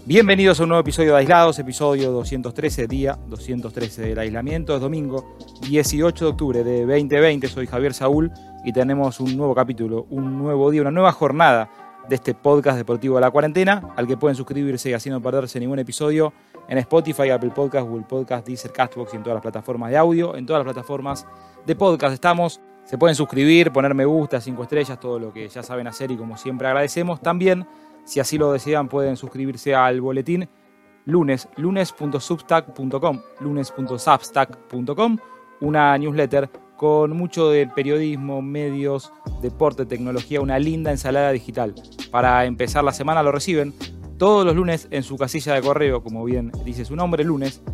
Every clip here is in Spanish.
Bienvenidos a un nuevo episodio de Aislados, episodio 213, día 213 del aislamiento. Es domingo 18 de octubre de 2020, soy Javier Saúl y tenemos un nuevo capítulo, un nuevo día, una nueva jornada de este podcast deportivo de la cuarentena, al que pueden suscribirse y así no perderse ningún episodio en Spotify, Apple Podcast, Google Podcast, Deezer, Castbox y en todas las plataformas de audio, en todas las plataformas de podcast estamos. Se pueden suscribir, poner me gusta, 5 estrellas, todo lo que ya saben hacer y como siempre agradecemos. También, si así lo desean, pueden suscribirse al boletín lunes.substack.com, una newsletter con mucho de periodismo, medios, deporte, tecnología, una linda ensalada digital. Para empezar la semana lo reciben todos los lunes en su casilla de correo, como bien dice su nombre,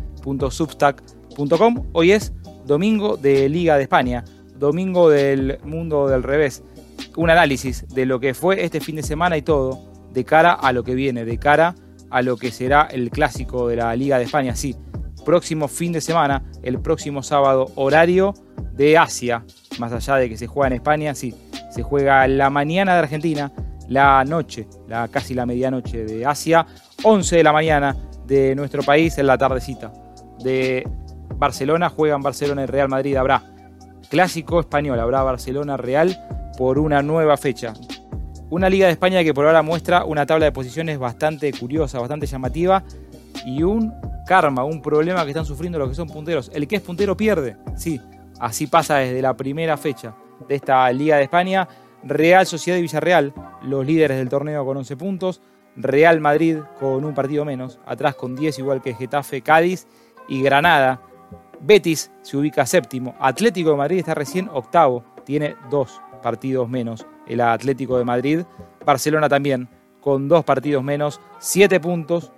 lunes.substack.com. Hoy es domingo de Liga de España, domingo del mundo del revés. Un análisis de lo que fue este fin de semana y todo, de cara a lo que viene, de cara a lo que será el clásico de la Liga de España. Sí, próximo fin de semana, el próximo sábado, horario de Asia, más allá de que se juega en España, sí, se juega la mañana de Argentina, la noche, casi la medianoche de Asia, 11 de la mañana de nuestro país, en la tardecita de Barcelona. Juegan Barcelona y Real Madrid, habrá clásico español, habrá Barcelona-Real por una nueva fecha. Una Liga de España que por ahora muestra una tabla de posiciones bastante curiosa, bastante llamativa y un karma, un problema que están sufriendo los que son punteros. El que es puntero pierde, sí, así pasa desde la primera fecha de esta Liga de España. Real Sociedad y Villarreal, los líderes del torneo con 11 puntos. Real Madrid con un partido menos, atrás con 10 igual que Getafe, Cádiz y Granada. Betis se ubica séptimo. Atlético de Madrid está recién octavo, tiene 2 partidos menos el Atlético de Madrid. Barcelona también con 2 partidos menos, 7 puntos,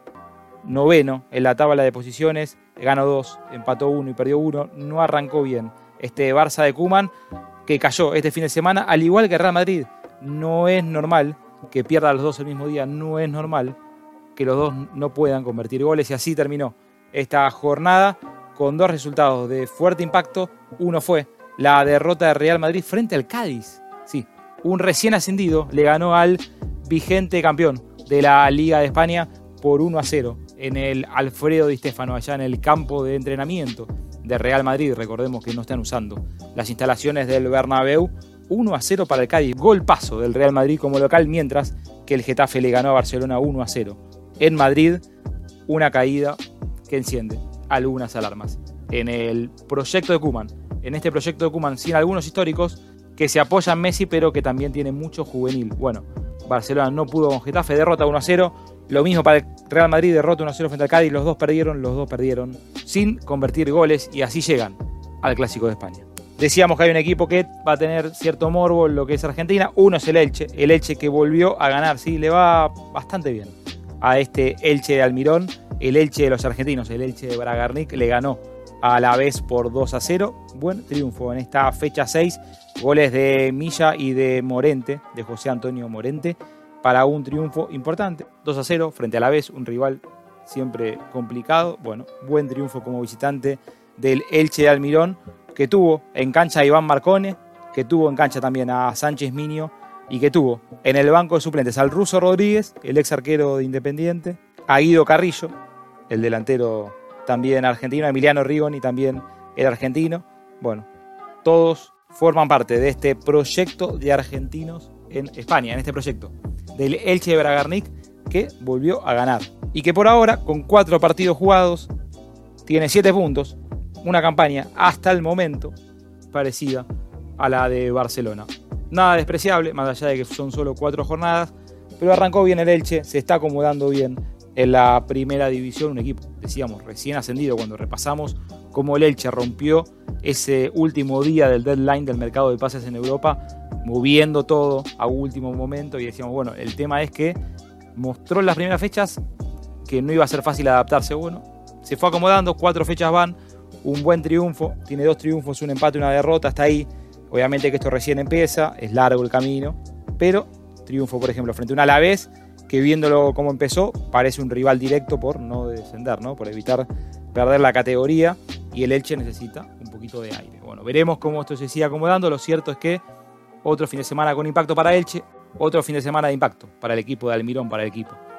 noveno en la tabla de posiciones, ganó 2, empató 1 y perdió 1, no arrancó bien este Barça de Koeman, que cayó este fin de semana, al igual que Real Madrid. No es normal que pierda los dos el mismo día, no es normal que los dos no puedan convertir goles, y así terminó esta jornada con 2 resultados de fuerte impacto. Uno fue la derrota de Real Madrid frente al Cádiz. Sí, un recién ascendido le ganó al vigente campeón de la Liga de España por 1-0 en el Alfredo Di Stéfano, allá en el campo de entrenamiento de Real Madrid. Recordemos que no están usando las instalaciones del Bernabéu. 1-0 para el Cádiz, golpazo del Real Madrid como local, mientras que el Getafe le ganó a Barcelona 1-0. En Madrid, una caída que enciende algunas alarmas en el proyecto de Koeman. En este proyecto de Koeman, sin algunos históricos, que se apoyan en Messi, pero que también tiene mucho juvenil. Bueno, Barcelona no pudo con Getafe, derrota 1-0. Lo mismo para el Real Madrid, derrota 1-0 frente al Cádiz. Los dos perdieron sin convertir goles y así llegan al Clásico de España. Decíamos que hay un equipo que va a tener cierto morbo en lo que es Argentina. Uno es el Elche que volvió a ganar, sí, le va bastante bien a este Elche de Almirón, el Elche de los argentinos, el Elche de Bragarnik, le ganó a Alavés por 2-0. Buen triunfo en esta fecha 6, goles de Milla y de Morente, de José Antonio Morente, para un triunfo importante, 2-0 frente a Alavés, un rival siempre complicado. Bueno, buen triunfo como visitante del Elche de Almirón, que tuvo en cancha a Iván Marcone, que tuvo en cancha también a Sánchez Miño y que tuvo en el banco de suplentes al Ruso Rodríguez, el ex arquero de Independiente, a Guido Carrillo, el delantero también argentino, a Emiliano Rigoni también el argentino. Bueno, todos forman parte de este proyecto de argentinos en España, en este proyecto del Elche de Bragarnik, que volvió a ganar y que por ahora, con 4 partidos jugados, tiene 7 puntos. Una campaña hasta el momento parecida a la de Barcelona. Nada despreciable, más allá de que son solo 4 jornadas, pero arrancó bien el Elche, se está acomodando bien en la primera división. Un equipo, decíamos, recién ascendido, cuando repasamos cómo el Elche rompió ese último día del deadline del mercado de pases en Europa, moviendo todo a último momento, y decíamos, bueno, el tema es que mostró en las primeras fechas que no iba a ser fácil adaptarse. Bueno, se fue acomodando, 4 fechas van, un buen triunfo, tiene 2 triunfos, un empate y una derrota, hasta ahí. Obviamente que esto recién empieza, es largo el camino, pero triunfo, por ejemplo, frente a un Alavés, que viéndolo como empezó, parece un rival directo por no descender, ¿no? Por evitar perder la categoría, y el Elche necesita un poquito de aire. Bueno, veremos cómo esto se sigue acomodando. Lo cierto es que otro fin de semana con impacto para Elche, otro fin de semana de impacto para el equipo de Almirón, para el equipo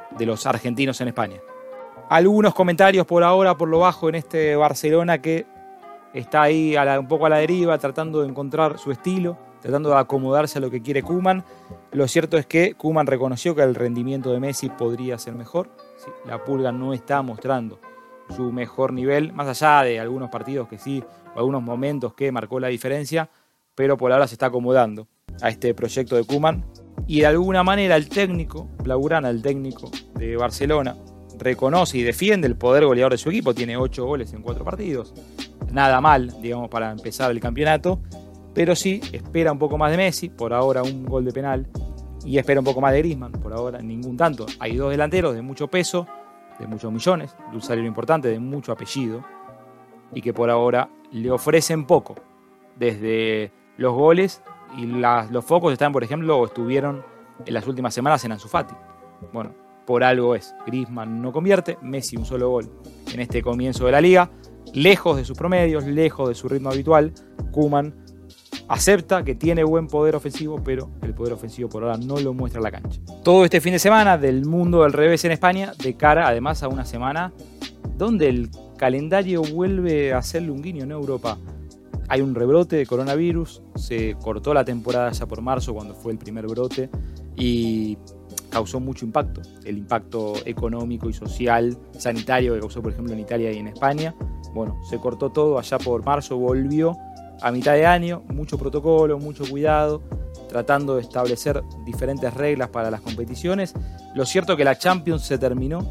de los argentinos en España. Algunos comentarios por ahora, por lo bajo, en este Barcelona que está ahí un poco a la deriva, tratando de encontrar su estilo, tratando de acomodarse a lo que quiere Koeman. Lo cierto es que Koeman reconoció que el rendimiento de Messi podría ser mejor. Sí, la Pulga no está mostrando su mejor nivel, más allá de algunos partidos que sí, o algunos momentos que marcó la diferencia, pero por ahora se está acomodando a este proyecto de Koeman. Y de alguna manera el técnico, Blaugrana, el técnico de Barcelona, reconoce y defiende el poder goleador de su equipo. Tiene 8 goles en 4 partidos. Nada mal, digamos, para empezar el campeonato. Pero sí, espera un poco más de Messi, por ahora un gol de penal. Y espera un poco más de Griezmann, por ahora ningún tanto. Hay 2 delanteros de mucho peso, de muchos millones, de un salario importante, de mucho apellido. Y que por ahora le ofrecen poco. Desde los goles y los focos están, por ejemplo, o estuvieron en las últimas semanas en Ansu Fati. Bueno, por algo es. Griezmann no convierte, Messi un solo gol en este comienzo de la liga. Lejos de sus promedios, lejos de su ritmo habitual, Koeman acepta que tiene buen poder ofensivo, pero el poder ofensivo por ahora no lo muestra en la cancha. Todo este fin de semana del mundo del revés en España, de cara además a una semana donde el calendario vuelve a ser un guiño en Europa. Hay un rebrote de coronavirus, se cortó la temporada ya por marzo cuando fue el primer brote y causó mucho impacto. El impacto económico y social, sanitario que causó por ejemplo en Italia y en España. Bueno, se cortó todo allá por marzo, volvió a mitad de año, mucho protocolo, mucho cuidado, tratando de establecer diferentes reglas para las competiciones. Lo cierto es que la Champions se terminó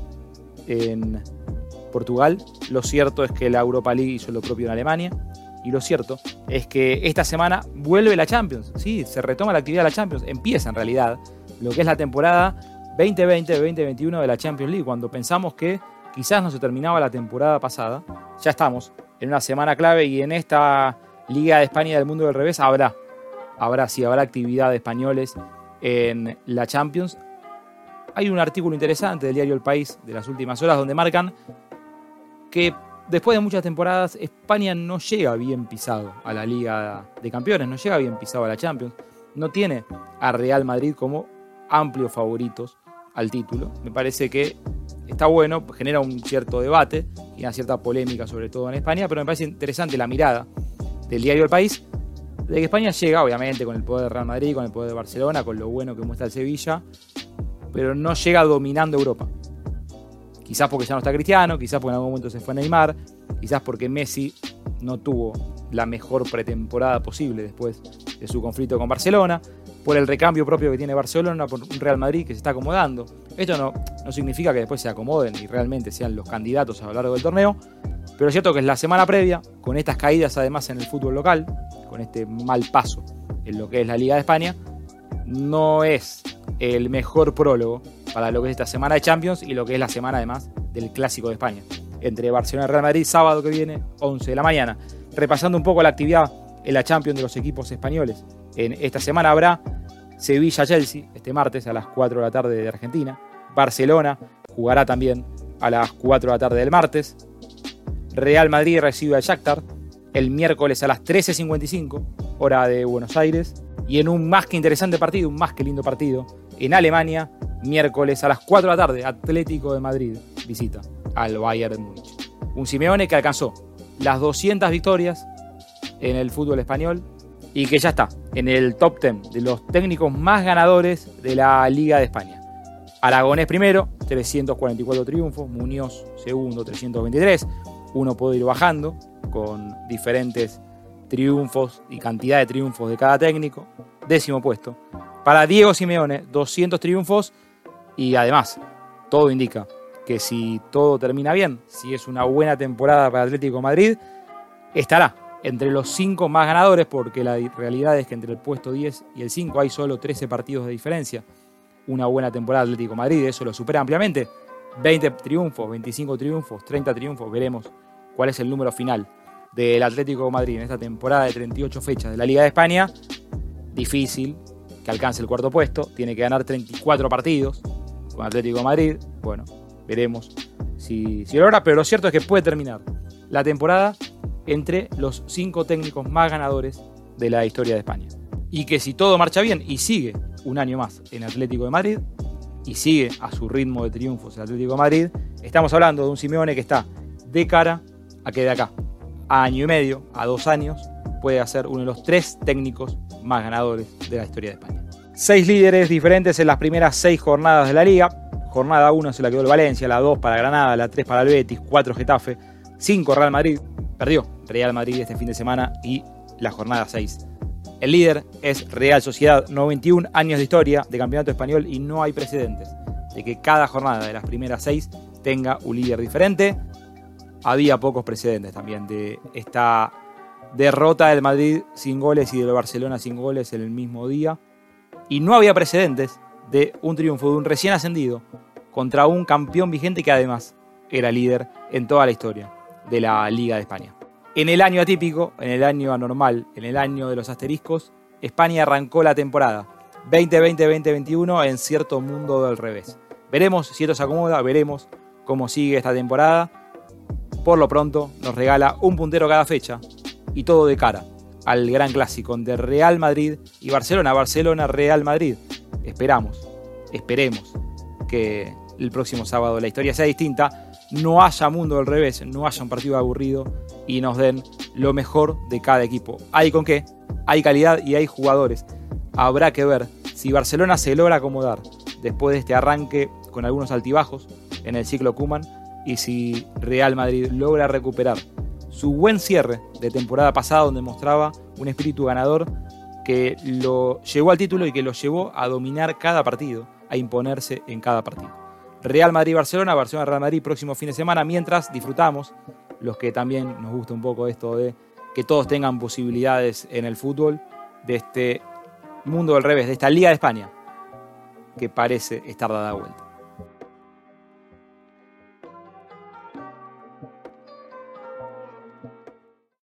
en Portugal, lo cierto es que la Europa League hizo lo propio en Alemania, y lo cierto es que esta semana vuelve la Champions, sí, se retoma la actividad de la Champions, empieza en realidad lo que es la temporada 2020-2021 de la Champions League. Cuando pensamos que quizás no se terminaba la temporada pasada, ya estamos en una semana clave y en esta Liga de España del mundo del revés habrá actividad de españoles en la Champions. Hay un artículo interesante del diario El País de las últimas horas donde marcan que después de muchas temporadas España no llega bien pisado a la Liga de Campeones, no llega bien pisado a la Champions, no tiene a Real Madrid como amplios favoritos al título. Me parece que está bueno, genera un cierto debate y una cierta polémica sobre todo en España, pero me parece interesante la mirada del diario El País de que España llega obviamente con el poder de Real Madrid, con el poder de Barcelona, con lo bueno que muestra el Sevilla, pero no llega dominando Europa. Quizás porque ya no está Cristiano, quizás porque en algún momento se fue Neymar, quizás porque Messi no tuvo la mejor pretemporada posible después de su conflicto con Barcelona, por el recambio propio que tiene Barcelona, por un Real Madrid que se está acomodando. Esto no significa que después se acomoden y realmente sean los candidatos a lo largo del torneo, pero es cierto que es la semana previa, con estas caídas además en el fútbol local, con este mal paso en lo que es la Liga de España, no es el mejor prólogo para lo que es esta semana de Champions y lo que es la semana además del Clásico de España entre Barcelona y Real Madrid, sábado que viene, 11 de la mañana. Repasando un poco la actividad en la Champions de los equipos españoles, en esta semana habrá Sevilla-Chelsea este martes a las 4 de la tarde de Argentina. Barcelona jugará también a las 4 de la tarde del martes. Real Madrid recibe al Shakhtar el miércoles a las 13:55 hora de Buenos Aires. Y en un más que interesante partido, un más que lindo partido, en Alemania, miércoles a las 4 de la tarde, Atlético de Madrid visita al Bayern de Múnich. Un Simeone que alcanzó las 200 victorias en el fútbol español y que ya está en el top 10 de los técnicos más ganadores de la Liga de España. Aragonés primero, 344 triunfos, Muñoz segundo, 323. Uno puede ir bajando con diferentes triunfos y cantidad de triunfos de cada técnico. 10º puesto para Diego Simeone, 200 triunfos, y además todo indica que si todo termina bien, si es una buena temporada para Atlético de Madrid, estará entre los 5 más ganadores, porque la realidad es que entre el puesto 10 y el 5 hay solo 13 partidos de diferencia. Una buena temporada de Atlético de Madrid, eso lo supera ampliamente. 20 triunfos, 25 triunfos, 30 triunfos, veremos cuál es el número final del Atlético de Madrid en esta temporada de 38 fechas de la Liga de España. Difícil que alcance el 4º puesto, tiene que ganar 34 partidos con Atlético de Madrid. Bueno, veremos si lo logra, pero lo cierto es que puede terminar la temporada entre los 5 técnicos más ganadores de la historia de España. Y que si todo marcha bien y sigue un año más en Atlético de Madrid, y sigue a su ritmo de triunfos el Atlético de Madrid, estamos hablando de un Simeone que está de cara a que de acá a año y medio, a 2 años, puede ser uno de los 3 técnicos más ganadores de la historia de España. 6 líderes diferentes en las primeras 6 jornadas de la Liga. Jornada 1 se la quedó el Valencia, la 2 para Granada, la 3 para el Betis, 4 Getafe, 5 Real Madrid. Perdió Real Madrid este fin de semana y la jornada 6. El líder es Real Sociedad, 91 años de historia de campeonato español y no hay precedentes de que cada jornada de las primeras 6 tenga un líder diferente. Había pocos precedentes también de esta derrota del Madrid sin goles y del Barcelona sin goles en el mismo día. Y no había precedentes de un triunfo de un recién ascendido contra un campeón vigente que además era líder en toda la historia de la Liga de España. En el año atípico, en el año anormal, en el año de los asteriscos, España arrancó la temporada 2020-2021 en cierto mundo del revés. Veremos si esto se acomoda, veremos cómo sigue esta temporada. Por lo pronto nos regala un puntero cada fecha y todo de cara al gran clásico entre Real Madrid y Barcelona. Barcelona-Real Madrid. Esperemos que el próximo sábado la historia sea distinta, no haya mundo del revés, no haya un partido aburrido y nos den lo mejor de cada equipo. Hay con qué, hay calidad y hay jugadores. Habrá que ver si Barcelona se logra acomodar después de este arranque con algunos altibajos en el ciclo Koeman y si Real Madrid logra recuperar su buen cierre de temporada pasada donde mostraba un espíritu ganador que lo llevó al título y que lo llevó a dominar cada partido, a imponerse en cada partido. Real Madrid-Barcelona, Barcelona-Real Madrid próximo fin de semana, mientras disfrutamos, los que también nos gusta un poco esto de que todos tengan posibilidades en el fútbol, de este mundo del revés, de esta Liga de España, que parece estar dada vuelta.